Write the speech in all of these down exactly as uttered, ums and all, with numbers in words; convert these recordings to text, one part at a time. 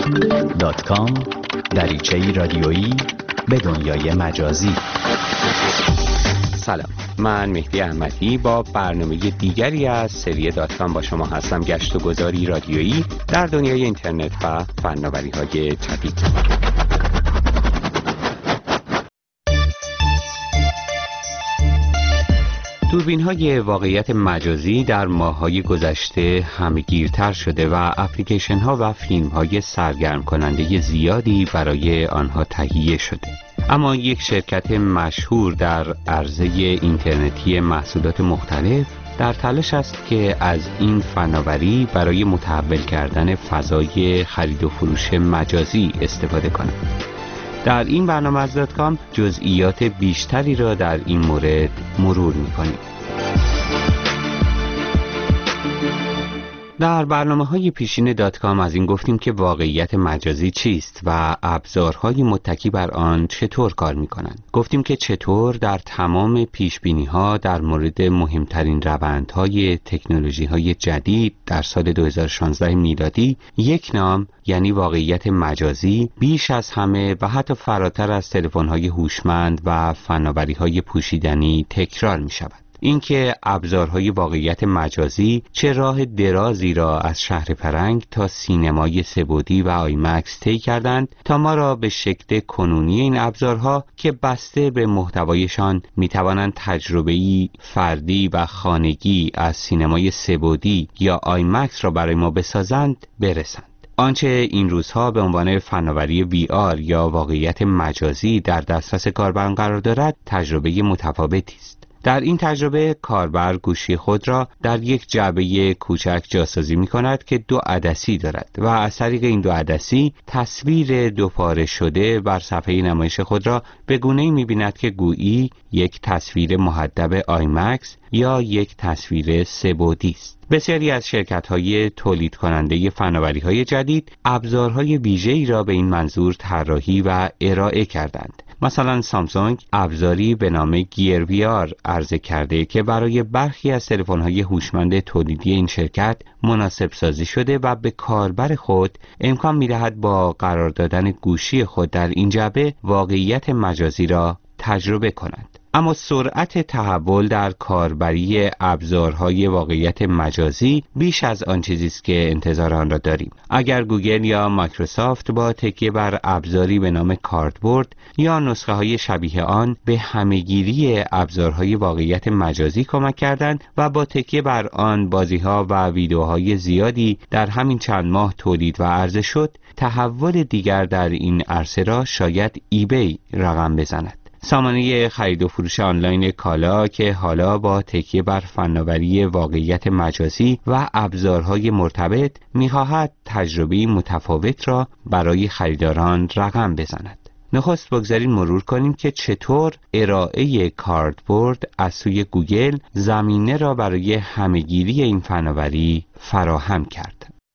دات کام دریچه‌ای رادیویی به دنیای مجازی. سلام، من مهدی احمدی با برنامه دیگری از سری دات کام با شما هستم. گشت و گذاری رادیویی در دنیای اینترنت و فناوری‌های جدید. دوربین‌های واقعیت مجازی در ماه‌های گذشته همه‌گیرتر شده و اپلیکیشن‌ها و فیلم‌های سرگرم کننده زیادی برای آنها تهیه شده. اما یک شرکت مشهور در عرصه اینترنتی محصولات مختلف در تلاش است که از این فناوری برای متحول کردن فضای خرید و فروش مجازی استفاده کند. در این برنامه از دات کام جزئیات بیشتری را در این مورد مرور می‌کنیم. در برنامه‌های پیشین دات کام از این گفتیم که واقعیت مجازی چیست و ابزارهای متکی بر آن چطور کار می‌کنند. گفتیم که چطور در تمام پیش‌بینی‌ها در مورد مهمترین روندهای تکنولوژی‌های جدید در سال دو هزار و شانزده میلادی یک نام یعنی واقعیت مجازی بیش از همه و حتی فراتر از تلفن‌های هوشمند و فناوری‌های پوشیدنی تکرار می‌شود. اینکه ابزارهای واقعیت مجازی چه راه درازی را از شهر پرنگ تا سینمای سه‌بعدی و آیمکس طی کردند تا ما را به شکل کنونی این ابزارها که بسته به محتوایشان میتوانند تجربه‌ای فردی و خانگی از سینمای سه‌بعدی یا آیمکس را برای ما بسازند برسند. آنچه این روزها به عنوان فناوری وی آر یا واقعیت مجازی در دسترس کاربران قرار دارد تجربه متفاوتی است. در این تجربه کاربر گوشی خود را در یک جعبه کوچک جاسازی می کند که دو عدسی دارد و از طریق این دو عدسی تصویر دوپاره شده بر صفحه نمایش خود را به گونه‌ای می بیند که گویی یک تصویر مهدب آیمکس یا یک تصویر سه‌بعدی است. بسیاری از شرکت‌های تولید کننده فناوری‌های جدید ابزارهای ویژه‌ای را به این منظور طراحی و ارائه کردند. مثلا سامسونگ ابزاری به نام گیر وی آر عرضه کرده که برای برخی از تلفن‌های هوشمند تولیدی این شرکت مناسب سازی شده و به کاربر خود امکان می‌دهد با قرار دادن گوشی خود در این جعبه واقعیت مجازی را تجربه کنند. اما سرعت تحول در کاربری ابزارهای واقعیت مجازی بیش از آن چیزی است که انتظار آن را داریم. اگر گوگل یا مایکروسافت با تکیه بر ابزاری به نام کاردبورد یا نسخه های شبیه آن به همه‌گیری ابزارهای واقعیت مجازی کمک کردند و با تکیه بر آن بازی‌ها و ویدیوهای زیادی در همین چند ماه تولید و عرضه شد، تحول دیگر در این عرصه را شاید ایبی رقم بزند. سامانه خرید و فروش آنلاین کالا که حالا با تکیه بر فناوری واقعیت مجازی و ابزارهای مرتبط می‌خواهد تجربه متفاوت را برای خریداران رقم بزند. نخست بگذارید مرور کنیم که چطور ارائه کاردبورد از سوی گوگل زمینه را برای همه‌گیری این فناوری فراهم کرد.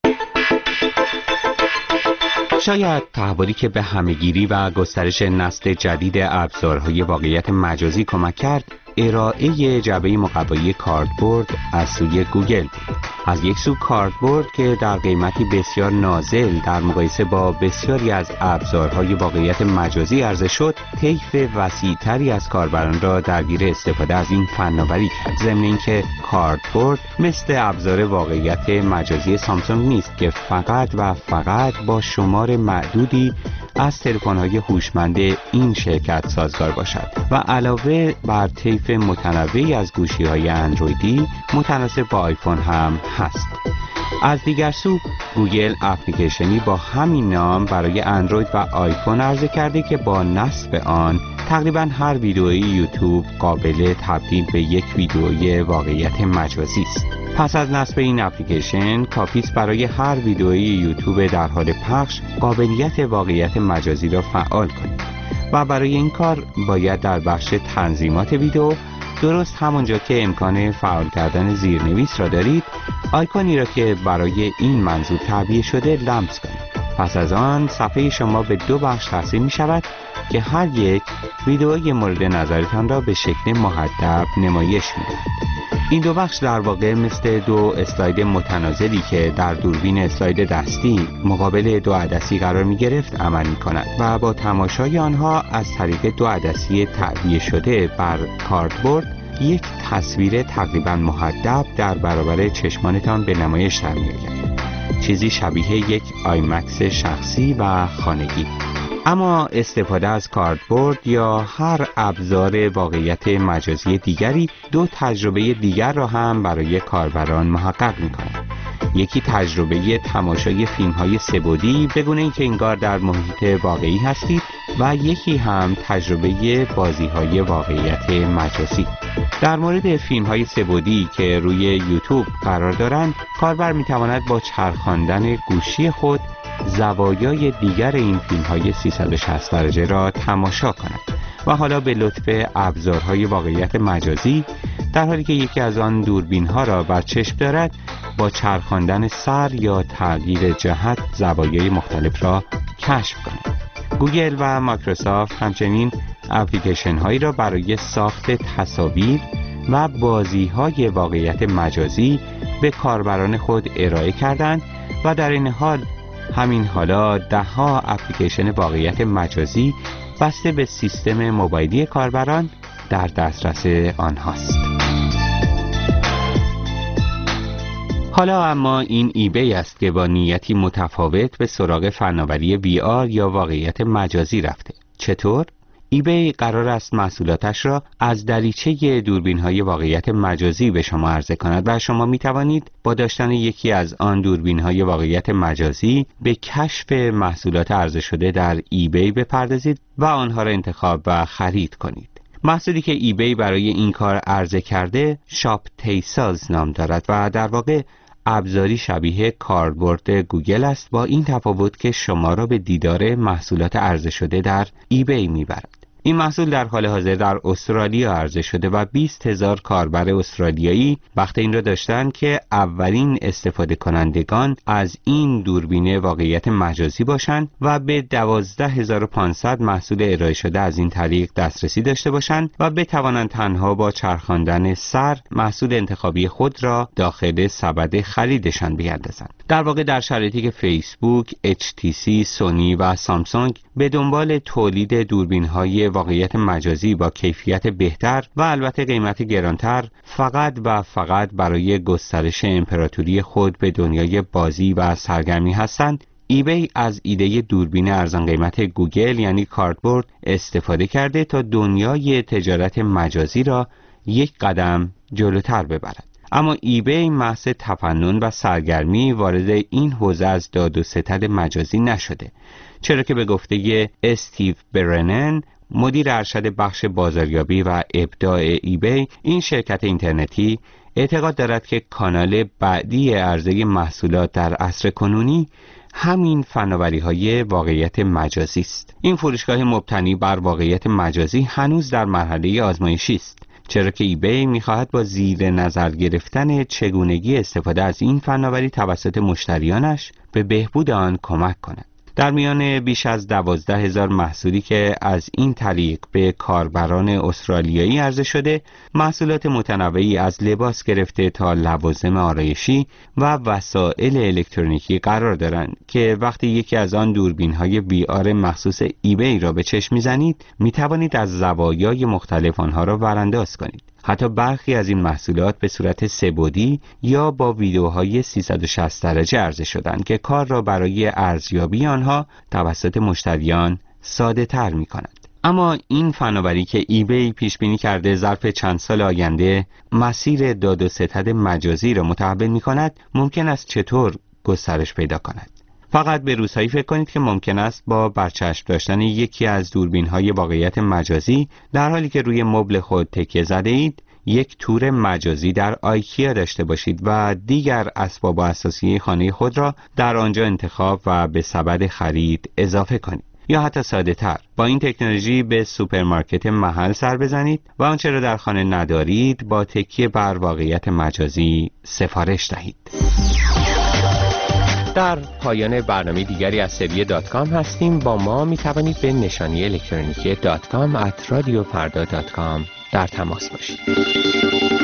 شاید تحولی که به همه‌گیری و گسترش نسل جدید ابزارهای واقعیت مجازی کمک کرد، ارائه جعبه مقوایی کاردبورد از سوی گوگل بود. از یک سو کاردبورد که در قیمتی بسیار نازل در مقایسه با بسیاری از ابزارهای واقعیت مجازی عرضه شد، طیف وسیع‌تری از کاربران را درگیر استفاده از این فناوری کرد. ضمن اینکه کاردبورد مثل ابزار واقعیت مجازی سامسونگ نیست که فقط و فقط با شمار معدودی از تلفن‌های هوشمند این شرکت سازگار باشد و علاوه بر طیف متنوعی از گوشی‌های اندرویدی متناسب با آیفون هم هست. از دیگر سو گوگل اپلیکیشنی با همین نام برای اندروید و آیفون عرضه کرده که با نصب آن تقریباً هر ویدئوی یوتیوب قابل تبدیل به یک ویدئوی واقعیت مجازی است. پس از نصب این اپلیکیشن کافی است برای هر ویدئوی یوتیوب در حال پخش قابلیت واقعیت مجازی را فعال کنید و برای این کار باید در بخش تنظیمات ویدئو درست همونجا که امکان فعال کردن زیرنویس را دارید آیکونی را که برای این منظور تعبیه شده لمس کنید. پس از آن صفحه شما به دو بخش تقسیم می شود که هر یک ویدئوی مورد نظرتان را به شکل محدب نمایش می دهد. این دو بخش در واقع مثل دو اسلاید متناظری که در دوربین اسلاید دستی مقابل دو عدسی قرار می گرفت عمل می کند و با تماشای آنها از طریق دو عدسی تعبیه شده بر کاردبورد یک تصویر تقریبا محدب در برابر چشمانتان به نمایش در می آید. چیزی شبیه یک آیمکس شخصی و خانگی. اما استفاده از کاردبورد یا هر ابزار واقعیت مجازی دیگری دو تجربه دیگر را هم برای کاربران محقق می‌کند. یکی تجربه تماشای فیلم‌های سه‌بعدی بگونه اینکه انگار در محیط واقعی هستید و یکی هم تجربه بازی‌های واقعیت مجازی. در مورد فیلم‌های سه‌بعدی که روی یوتیوب قرار دارند، کاربر می‌تواند با چرخاندن گوشی خود زوایای دیگر این فیلم‌های سیصد و شصت درجه را تماشا کند و حالا به لطف ابزارهای واقعیت مجازی در حالی که یکی از آن دوربین‌ها را بر چشم دارد با چرخاندن سر یا تغییر جهت زوایای مختلف را کشف کند. گوگل و مایکروسافت همچنین اپلیکیشن هایی را برای ساخت تصاویر و بازی‌های واقعیت مجازی به کاربران خود ارائه کردند و در این حال همین حالا ده ها اپلیکیشن واقعیت مجازی بسته به سیستم موبایلی کاربران در دسترس آنهاست. حالا اما این ایبی است که با نیتی متفاوت به سراغ فناوری وی آر یا واقعیت مجازی رفته. چطور؟ ایبی قرار است محصولاتش را از دریچه دوربین‌های واقعیت مجازی به شما عرضه کند و شما می توانید با داشتن یکی از آن دوربین‌های واقعیت مجازی به کشف محصولات عرضه شده در ایبی بپردازید و آنها را انتخاب و خرید کنید. محصولی که ایبی برای این کار عرضه کرده شاپ تیساز نام دارد و در واقع ابزاری شبیه کاردبورد گوگل است، با این تفاوت که شما را به دیدار محصولات عرضه شده در ایبی میبرد. این محصول در حال حاضر در استرالیا عرضه شده و بیست هزار کاربر استرالیایی بخت این را داشتند که اولین استفاده کنندگان از این دوربین واقعیت مجازی باشند و به دوازده هزار و پانصد محصول ارائه شده از این طریق دسترسی داشته باشند و بتوانند تنها با چرخاندن سر محصول انتخابی خود را داخل سبد خریدشان بیاندازند. در واقع در شرایطی که فیسبوک، اچ تی سی، سونی و سامسونگ به دنبال تولید دوربین‌های واقعیت مجازی با کیفیت بهتر و البته قیمت گرانتر فقط و فقط برای گسترش امپراتوری خود به دنیای بازی و سرگرمی هستند، ایبی از ایده دوربین ارزان قیمت گوگل یعنی کاردبورد استفاده کرده تا دنیای تجارت مجازی را یک قدم جلوتر ببرد. اما ایبی محض تفنن و سرگرمی وارد این حوزه از داد و ستد مجازی نشده، چرا که به گفته استیو برنن مدیر ارشد بخش بازاریابی و ابداع ایبی، این شرکت اینترنتی اعتقاد دارد که کانال بعدی عرضه محصولات در عصر کنونی همین فناوری‌های واقعیت مجازی است. این فروشگاه مبتنی بر واقعیت مجازی هنوز در مرحله آزمایشی است، چرا که ایبی می‌خواهد با زیر نظر گرفتن چگونگی استفاده از این فناوری توسط مشتریانش به بهبود آن کمک کند. در میان بیش از دوازده هزار محصولی که از این طریق به کاربران استرالیایی عرضه شده، محصولات متنوعی از لباس گرفته تا لوازم آرایشی و وسایل الکترونیکی قرار دارند که وقتی یکی از آن دوربین‌های وی آر مخصوص ایبی را به چشم می‌زنید، می‌توانید از زوایای مختلف آنها را ورانداز کنید. حتی برخی از این محصولات به صورت سه‌بعدی یا با ویدیوهای سیصد و شصت درجه عرضه شدند که کار را برای ارزیابی آنها توسط مشتریان ساده تر می کند. اما این فناوری که ایبی پیش بینی کرده ظرف چند سال آینده مسیر داد و ستد مجازی را متحول می کند، ممکن است چطور گسترش پیدا کند؟ فقط به روزهایی فکر کنید که ممکن است با برچسب داشتن یکی از دوربین‌های واقعیت مجازی در حالی که روی مبل خود تکیه زده اید، یک تور مجازی در آیکیا داشته باشید و دیگر اسباب اساسی خانه خود را در آنجا انتخاب و به سبد خرید اضافه کنید. یا حتی ساده تر، با این تکنولوژی به سوپرمارکت محل سر بزنید و آنچه را در خانه ندارید با تکیه بر واقعیت مجازی سفارش دهید. در پایان برنامه دیگری از سری دات کام هستیم. با ما می توانید به نشانی الکترونیکی دات کام ات رادیو فردا دات کام در تماس باشید.